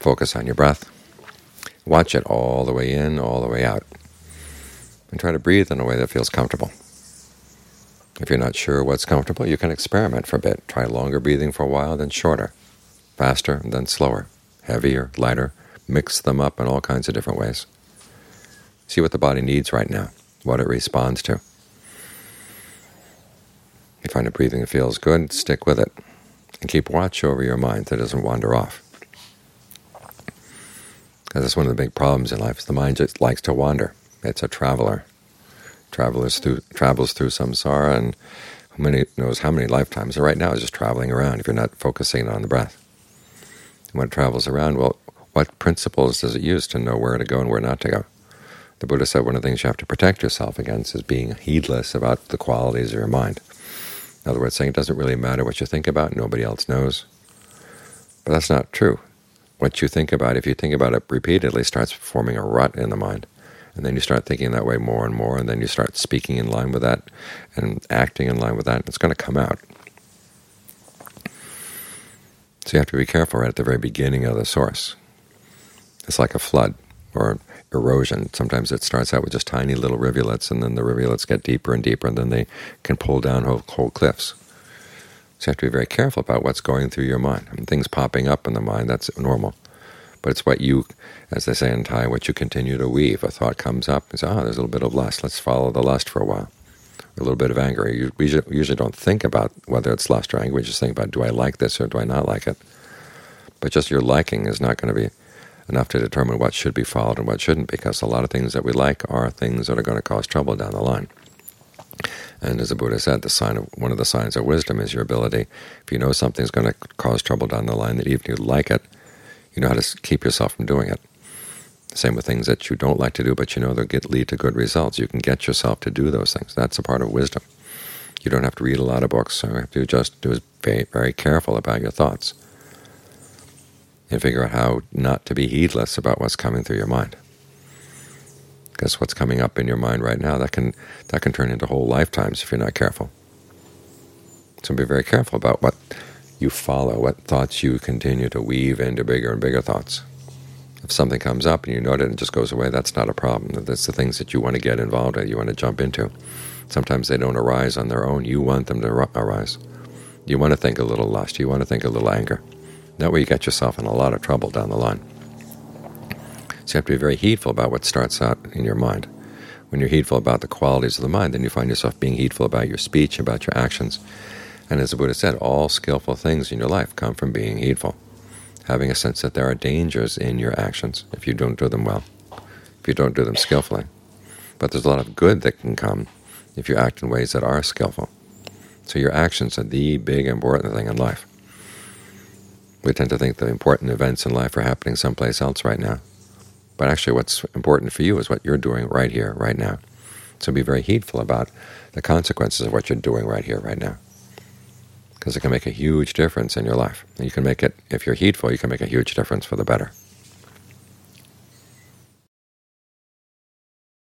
Focus on your breath. Watch it all the way in, all the way out. And try to breathe in a way that feels comfortable. If you're not sure what's comfortable, you can experiment for a bit. Try longer breathing for a while, then shorter. Faster, then slower. Heavier, lighter. Mix them up in all kinds of different ways. See what the body needs right now, what it responds to. You find a breathing that feels good, stick with it. And keep watch over your mind so it doesn't wander off. Because that's one of the big problems in life. Is the mind just likes to wander. It's a traveler. Travels through samsara, and who knows how many lifetimes. And right now it's just traveling around if you're not focusing on the breath. And when it travels around, well, what principles does it use to know where to go and where not to go? The Buddha said one of the things you have to protect yourself against is being heedless about the qualities of your mind. In other words, saying it doesn't really matter what you think about, nobody else knows. But that's not true. What you think about, if you think about it repeatedly, starts forming a rut in the mind. And then you start thinking that way more and more, and then you start speaking in line with that and acting in line with that, and it's going to come out. So you have to be careful right at the very beginning of the source. It's like a flood or erosion. Sometimes it starts out with just tiny little rivulets, and then the rivulets get deeper and deeper, and then they can pull down whole cliffs. So you have to be very careful about what's going through your mind. I mean, things popping up in the mind, that's normal. But it's what you, as they say in Thai, what you continue to weave. A thought comes up, and say, there's a little bit of lust. Let's follow the lust for a while. A little bit of anger. We usually don't think about whether it's lust or anger. We just think about, do I like this or do I not like it? But just your liking is not going to be enough to determine what should be followed and what shouldn't, because a lot of things that we like are things that are going to cause trouble down the line. And as the Buddha said, one of the signs of wisdom is your ability, if you know something's going to cause trouble down the line, that even if you like it, you know how to keep yourself from doing it. Same with things that you don't like to do, but you know they'll lead to good results. You can get yourself to do those things. That's a part of wisdom. You don't have to read a lot of books. So you have to just be very, very careful about your thoughts and figure out how not to be heedless about what's coming through your mind. Because what's coming up in your mind right now, that can turn into whole lifetimes if you're not careful. So be very careful about what you follow, what thoughts you continue to weave into bigger and bigger thoughts. If something comes up and you note it and it just goes away, that's not a problem. That's the things that you want to get involved in, you want to jump into. Sometimes they don't arise on their own. You want them to arise. You want to think a little lust. You want to think a little anger. That way you get yourself in a lot of trouble down the line. So you have to be very heedful about what starts out in your mind. When you're heedful about the qualities of the mind, then you find yourself being heedful about your speech, about your actions. And as the Buddha said, all skillful things in your life come from being heedful, having a sense that there are dangers in your actions if you don't do them well, if you don't do them skillfully. But there's a lot of good that can come if you act in ways that are skillful. So your actions are the big important thing in life. We tend to think the important events in life are happening someplace else right now. But actually what's important for you is what you're doing right here, right now. So be very heedful about the consequences of what you're doing right here, right now, because it can make a huge difference in your life. And you can make it, if you're heedful, you can make a huge difference for the better.